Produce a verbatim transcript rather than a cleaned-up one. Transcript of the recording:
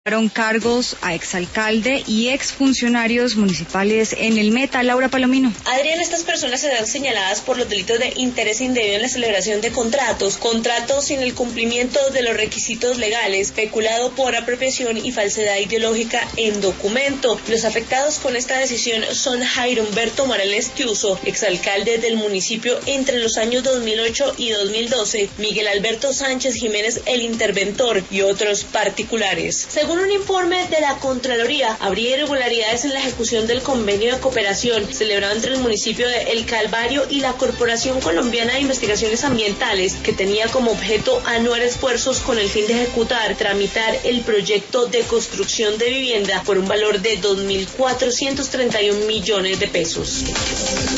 Cargos a exalcalde y exfuncionarios municipales en el Meta. Laura Palomino. Adrián, estas personas serán señaladas por los delitos de interés indebido en la celebración de contratos, contratos sin el cumplimiento de los requisitos legales, peculado por apropiación y falsedad ideológica en documento. Los afectados con esta decisión son Jairo Humberto Morales Tiuso, exalcalde del municipio entre los años dos mil ocho y dos mil doce, Miguel Alberto Sánchez Jiménez, el interventor, y otros particulares. Según Según un informe de la Contraloría, habría irregularidades en la ejecución del convenio de cooperación celebrado entre el municipio de El Calvario y la Corporación Colombiana de Investigaciones Ambientales, que tenía como objeto anuar esfuerzos con el fin de ejecutar, tramitar el proyecto de construcción de vivienda por un valor de dos mil cuatrocientos treinta y un millones de pesos.